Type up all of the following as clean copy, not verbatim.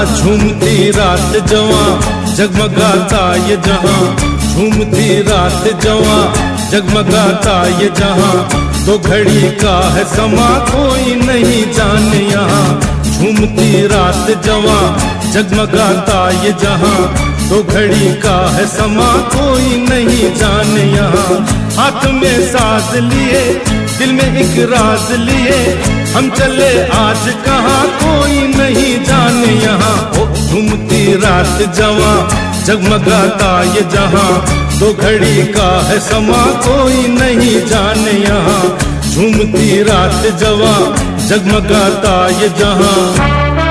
झूमती रात जवां जगमगाता ये जहां, झूमती रात जवां जगमगाता ये जहां, दो घड़ी का है समा कोई नहीं जाने यहाँ। झूमती रात जवां जगमगाता ये जहां, दो घड़ी का है समा कोई नहीं जाने यहाँ। हाथ में साथ लिए दिल में एक राज लिए, हम चले आज कहाँ कोई नहीं जाने यहाँ। ओ झूमती रात जवां जगमगाता ये जहां, दो घड़ी का है समा कोई नहीं जाने यहाँ। झूमती रात जवां जगमगाता ये जहां।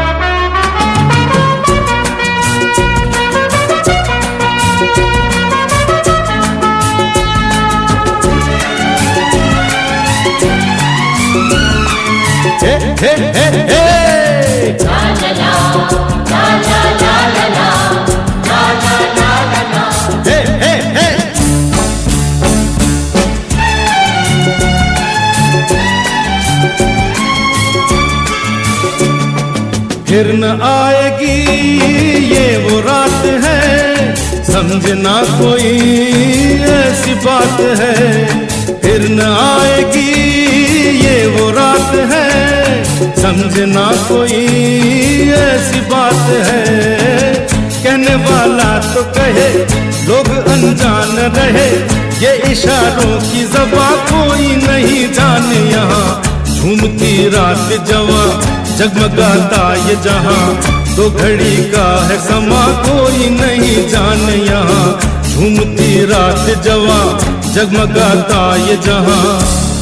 Hey, hey, hey, hey. La la la, la la la la la, la la la la la. Hey, hey, hey. फिर न आएगी ये वो रात है, समझना कोई ऐसी बात है। फिर न आएगी ये वो रात है, समझना कोई ऐसी बात है। कहने वाला तो कहे लोग अनजान रहे, ये इशारों की ज़बान कोई नहीं जाने यहाँ। झूमती रात जवां जगमगाता ये जहां, दो घड़ी का है समा कोई नहीं जाने यहाँ। झूमती रात जवां जगमगाता ये जहां।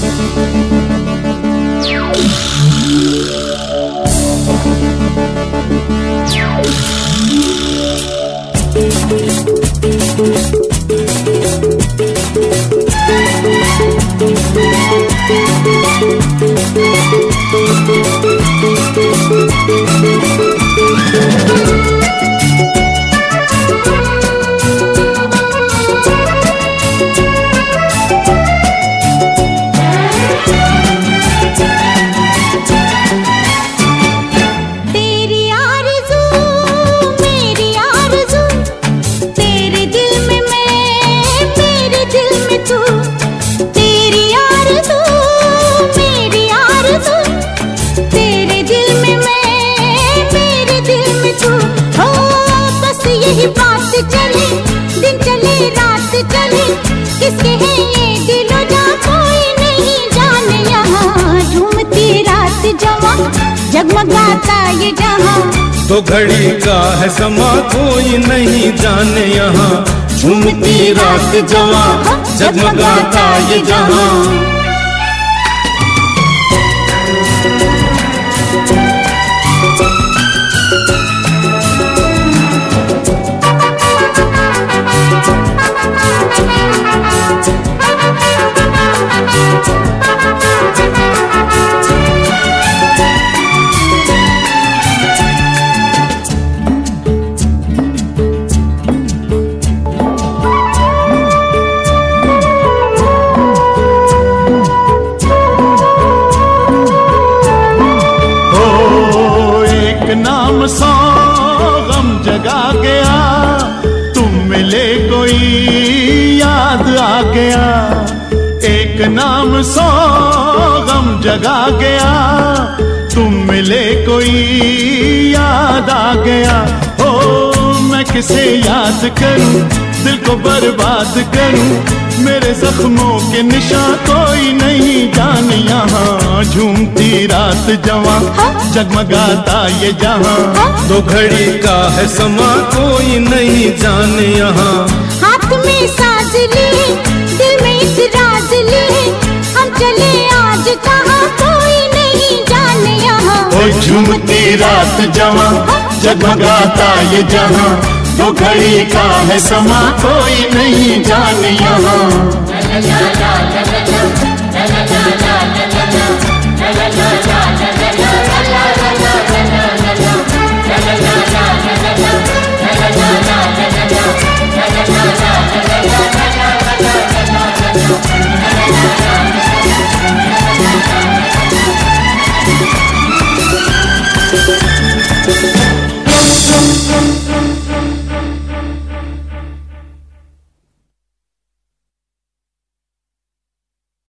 यही बात चले दिन चले रात चले, किसके है ये दिलो जा कोई नहीं जाने यहाँ। झूमती रात जवां जगमगाता ये जहां, दो घड़ी का है समा कोई नहीं जाने यहाँ। झूमती रात जवां जगमगाता ये जहां। नाम सौ गम जगा गया, तुम मिले कोई याद आ गया। एक नाम सौ गम जगा गया, तुम मिले कोई याद आ गया। ओ मैं किसे याद करूं, दिल को बर्बाद करूं, मेरे जख्मों के निशान कोई नहीं जाने यहाँ। झूमती रात जवां जगमगाता ये जहां, दो घड़ी का है समा कोई नहीं जाने यहाँ। हाथ में साज लिए दिल में एक राज लिए, हम चले आज कहाँ कोई नहीं जाने यहाँ। ओ झूमती रात जवां जगमगाता ये जहां, दो घड़ी का है समा कोई नहीं जाने यहाँ।